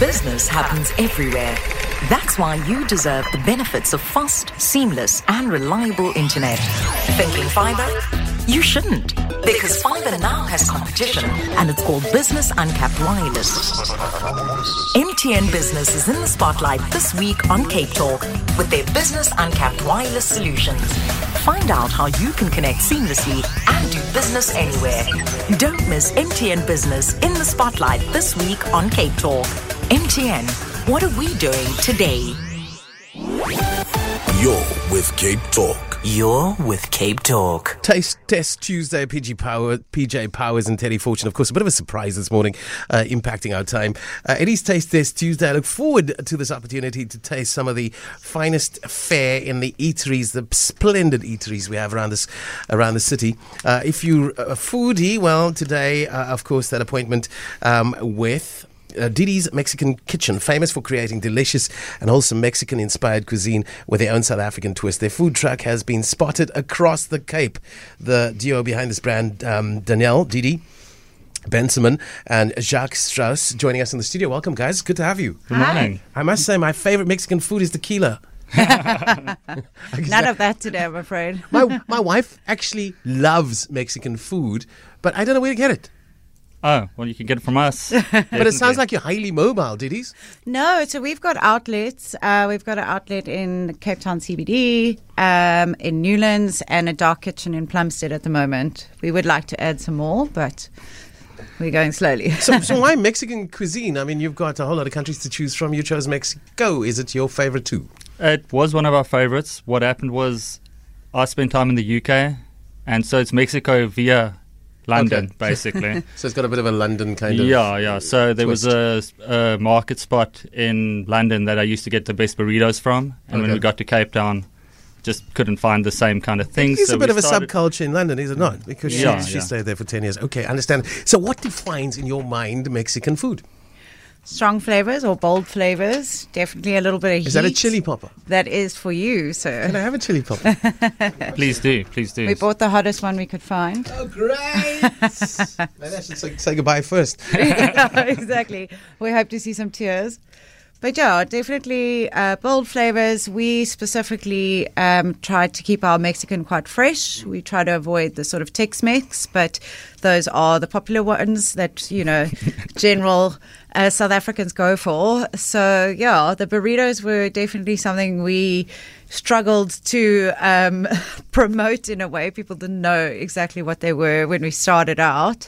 Business happens everywhere. That's why you deserve the benefits of fast, seamless, and reliable internet. Thinking fiber? You shouldn't, because fiber now has competition, and it's called Business Uncapped Wireless. MTN Business is in the spotlight this week on Cape Talk with their Business Uncapped Wireless solutions. Find out how you can connect seamlessly and do business anywhere. Don't miss MTN Business in the spotlight this week on Cape Talk. MTN, what are we doing today? You're with Cape Talk. You're with Cape Talk. Taste Test Tuesday, PJ Powers and Teddy Fortune. Of course, a bit of a surprise this morning, impacting our time. It is Taste Test Tuesday. I look forward to this opportunity to taste some of the finest fare in the eateries, the splendid eateries we have around the city. If you're a foodie, well, today, of course, that appointment with Didi's Mexican Kitchen, famous for creating delicious and wholesome Mexican-inspired cuisine with their own South African twist. Their food truck has been spotted across the Cape. The duo behind this brand, Danielle, Didi Benseman, and Jacques Strauss, joining us in the studio. Welcome, guys. Good to have you. Good morning. I must say, my favorite Mexican food is tequila. None of that today, I'm afraid. My wife actually loves Mexican food, but I don't know where to get it. Oh, well, you can get it from us. But it sounds like you're highly mobile, Diddy's. No, so we've got outlets. We've got an outlet in Cape Town CBD, in Newlands, and a dark kitchen in Plumstead at the moment. We would like to add some more, but we're going slowly. So why Mexican cuisine? I mean, you've got a whole lot of countries to choose from. You chose Mexico. Is it your favorite too? It was one of our favorites. What happened was I spent time in the UK, and so it's Mexico via London, okay. Basically. So it's got a bit of a London kind of Yeah. So there twist. was a market spot in London that I used to get the best burritos from. And when we got to Cape Town, just couldn't find the same kind of things. It's a bit of a subculture in London, is it not? Because she Yeah. stayed there for 10 years. Okay, I understand. So what defines in your mind Mexican food? Strong flavors or bold flavors. Definitely a little bit of heat. Is that a chili popper? That is for you, sir. Can I have a chili popper? Please do. We bought the hottest one we could find. Oh, great! Maybe I should say goodbye first. Yeah, exactly. We hope to see some tears. But yeah, definitely bold flavors. We specifically try to keep our Mexican quite fresh. We try to avoid the sort of Tex-Mex, but those are the popular ones that, general South Africans go for. So yeah, the burritos were definitely something we struggled to promote in a way. People didn't know exactly what they were when we started out.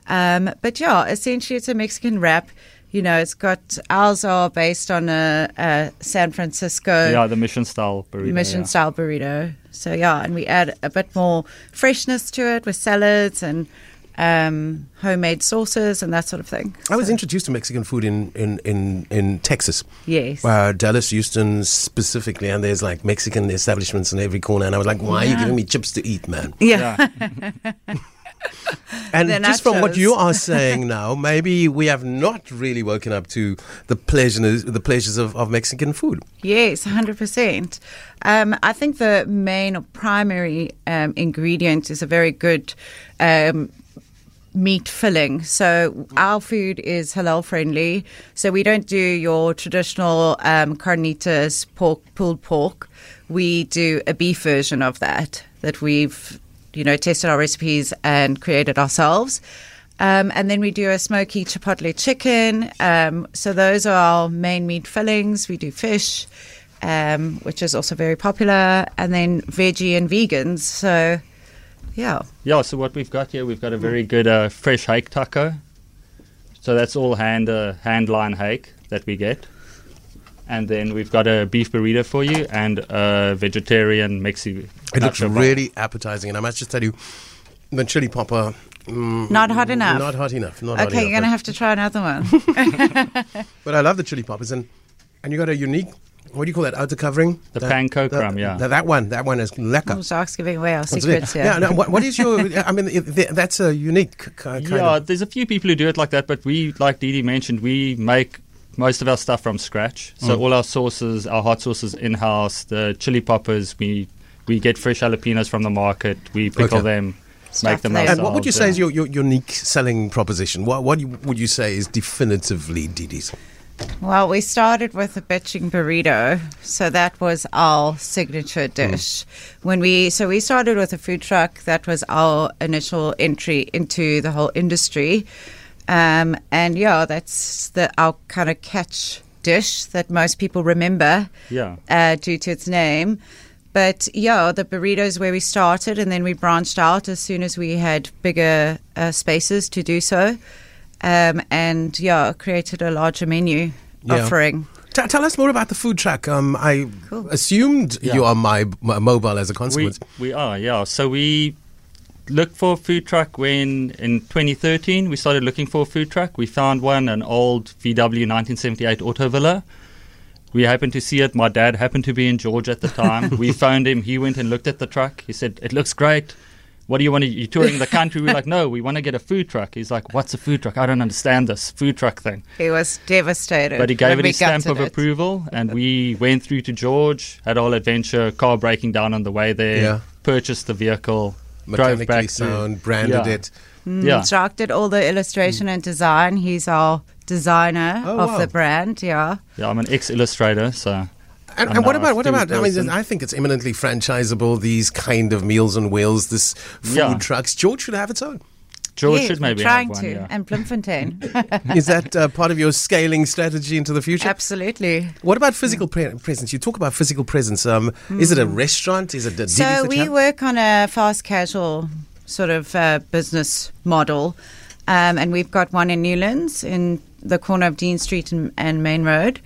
But yeah, essentially it's a Mexican wrap. It's got, ours are based on a San Francisco. Yeah, the Mission-style burrito. Style burrito. So, yeah, and we add a bit more freshness to it with salads and homemade sauces and that sort of thing. I was introduced to Mexican food in Texas. Yes. Dallas, Houston specifically, and there's like Mexican establishments in every corner. And I was like, why are you giving me chips to eat, man? Yeah. And just from what you are saying now, maybe we have not really woken up to the pleasures of Mexican food. Yes, 100%. I think the main or primary ingredient is a very good meat filling. So our food is halal friendly. So we don't do your traditional carnitas, pulled pork. We do a beef version of that we've tested our recipes and created ourselves. And then we do a smoky chipotle chicken. So those are our main meat fillings. We do fish, which is also very popular. And then veggie and vegans. So, yeah. Yeah, so what we've got here, we've got a very good fresh hake taco. So that's all hand line hake that we get. And then we've got a beef burrito for you and a vegetarian Mexican. It looks really appetizing, and I must just tell you, the chili popper. Not hot enough. Not hot enough. Okay, you're going to have to try another one. But I love the chili poppers, and you got a unique. What do you call that? Outer covering? The panko crumb, yeah. That one is lekker. Jacques giving away our secrets here. Yeah, no, what is your... I mean, that's a unique kind of... Yeah, there's a few people who do it like that, but we, like Didi mentioned, we make most of our stuff from scratch. So all our sauces, our hot sauces in-house, the chili poppers, we get fresh jalapenos from the market, we pickle them, make them ourselves. And what would you say is your unique selling proposition? What would you say is definitively Didi's? Well, we started with a bitching burrito, so that was our signature dish. We started with a food truck. That was our initial entry into the whole industry, and that's our kind of catch dish that most people remember. Due to its name. But the burritos where we started, and then we branched out as soon as we had bigger spaces to do so, and created a larger menu offering. Tell us more about the food truck. I assumed you are mobile as a consequence. We are, yeah. So we looked for a food truck when, in 2013, we started looking for a food truck. We found one, an old VW 1978 Auto Villa. We happened to see it. My dad happened to be in George at the time. We phoned him. He went and looked at the truck. He said, "It looks great. What do you want to... You're touring the country?" We're like, "No, we want to get a food truck." He's like, "What's a food truck? I don't understand this food truck thing." He was devastated. But he gave it his stamp of approval, and we went through to George, had all adventure, car breaking down on the way there, purchased the vehicle, drove back mechanically sound, branded it. Jacques did all the illustration and design. He's our designer of the brand. Yeah, I'm an ex-illustrator, so... And what about? I mean, I think it's eminently franchisable. These kind of Meals on Wheels, this food trucks. George should have its own. George should maybe have one. And Bloemfontein. Is that part of your scaling strategy into the future? Absolutely. What about physical presence? You talk about physical presence. Is it a restaurant? Is it a So we work on a fast casual sort of business model, and we've got one in Newlands in the corner of Dean Street and Main Road.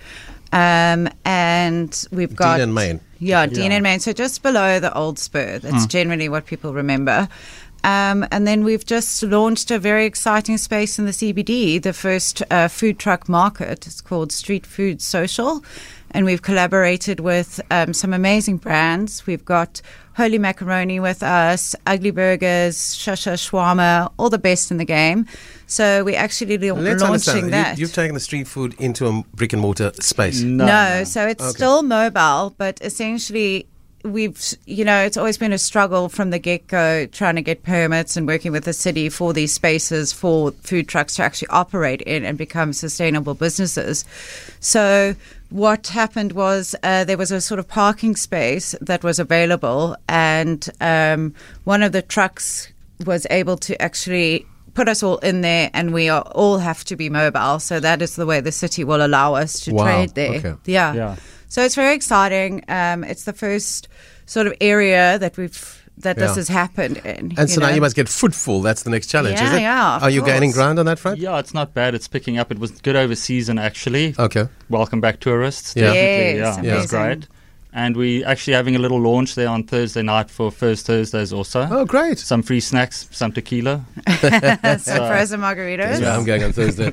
And we've got Dean and Main. Dean and Main. So just below the old Spur. That's generally what people remember. And then we've just launched a very exciting space in the CBD, the first food truck market. It's called Street Food Social. And we've collaborated with some amazing brands. We've got Holy Macaroni with us, Ugly Burgers, Shasha Shawarma, all the best in the game. So we're actually launching that. You've taken the street food into a brick and mortar space. No. So it's still mobile, but essentially it's always been a struggle from the get-go trying to get permits and working with the city for these spaces for food trucks to actually operate in and become sustainable businesses. So what happened was there was a sort of parking space that was available, and one of the trucks was able to actually put us all in there, and we all have to be mobile. So that is the way the city will allow us to trade there. Okay. Yeah. So it's very exciting. It's the first sort of area that this has happened in. And so now you must get footfall. That's the next challenge, is it? Yeah, Are you gaining ground on that front? Yeah, it's not bad. It's picking up. It was good over season, actually. Okay. Welcome back, tourists. Yeah. Definitely, it was great. And we're actually having a little launch there on Thursday night for First Thursdays also. Oh, great. Some free snacks, some tequila. Some frozen margaritas. Yeah, I'm going on Thursday.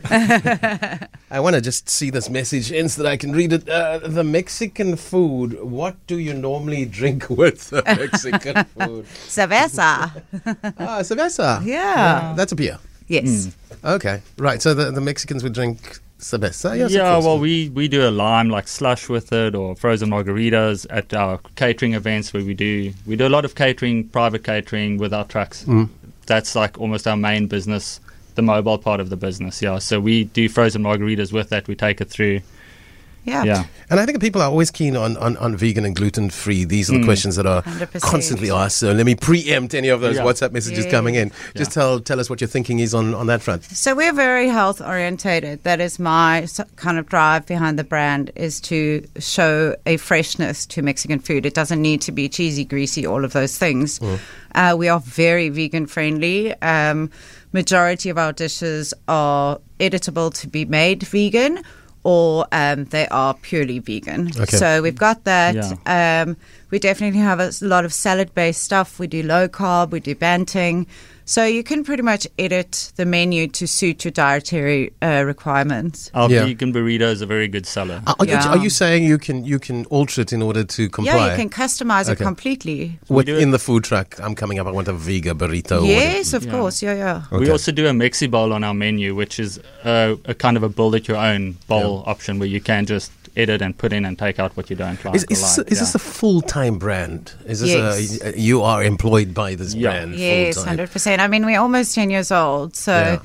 I want to just see this message in so that I can read it. The Mexican food, what do you normally drink with the Mexican food? Cerveza. Cerveza. Yeah. That's a beer. Yes. Okay, right. So the Mexicans would drink cerveza? Yes, well, we do a lime like slush with it, or frozen margaritas at our catering events where we do a lot of catering, private catering with our trucks. That's like almost our main business, the mobile part of the business. Yeah, so we do frozen margaritas with that. We take it through. Yeah. And I think people are always keen on vegan and gluten-free. These are the questions that are 100%. constantly asked. So let me preempt any of those WhatsApp messages coming in. Just tell us what your thinking is on that front. So we're very health orientated. That is my kind of drive behind the brand, is to show a freshness to Mexican food. It doesn't need to be cheesy, greasy, all of those things. We are very vegan friendly. Majority of our dishes are editable to be made vegan, or they are purely vegan. Okay. So we've got that. We definitely have a lot of salad-based stuff. We do low carb, we do banting. So you can pretty much edit the menu to suit your dietary requirements. Our vegan burrito is a very good seller. Are you saying you can alter it in order to comply? Yeah, you can customize it completely. Within the food truck, I'm coming up, I want a vegan burrito. Yes, of course. Yeah. Okay. We also do a Mexi bowl on our menu, which is a kind of a build-it-your-own bowl option where you can just edit and put in and take out what you don't like. Is this a full-time brand? Is this you are employed by this brand? Yes, full-time? 100%. I mean, we're almost 10 years old, so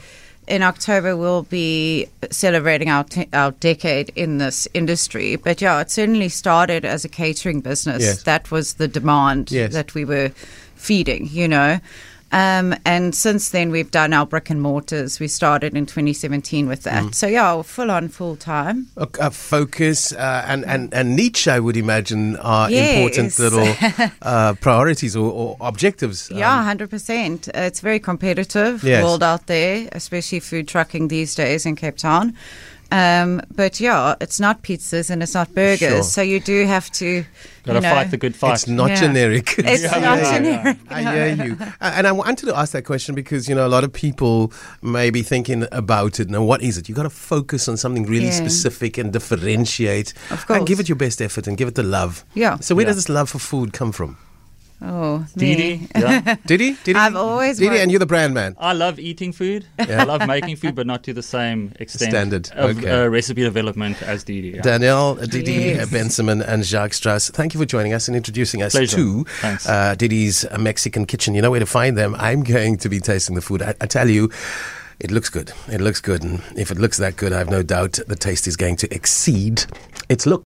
in October we'll be celebrating our decade in this industry. But yeah, it certainly started as a catering business. Yes. That was the demand Yes. that we were feeding, and since then we've done our brick and mortars. We started in 2017 with that. So yeah, full time. Focus and niche, I would imagine, are Yes. important little priorities or objectives. Yeah, 100%. It's very competitive Yes. world out there, especially food trucking these days in Cape Town. But yeah, it's not pizzas and it's not burgers, Sure. so you do have to Got to fight the good fight. It's not Yeah. generic. It's not generic. I hear you. And I wanted to ask that question because, a lot of people may be thinking about it. Now, what is it? You got to focus on something really Yeah. specific and differentiate. Of course. And give it your best effort and give it the love. Yeah. So where Yeah. does this love for food come from? Oh, Didi, me. yeah. Didi? I've always Didi, worked- and you're the brand man. I love eating food. I love making food, but not to the same extent Standard, of okay. recipe development as Didi. Yeah. Danielle, Didi, Yes. Benjamin, and Jacques Strauss, thank you for joining us and introducing us Pleasure. to Thanks. Didi's Mexican Kitchen. You know where to find them. I'm going to be tasting the food. I tell you, it looks good. It looks good. And if it looks that good, I have no doubt the taste is going to exceed its look.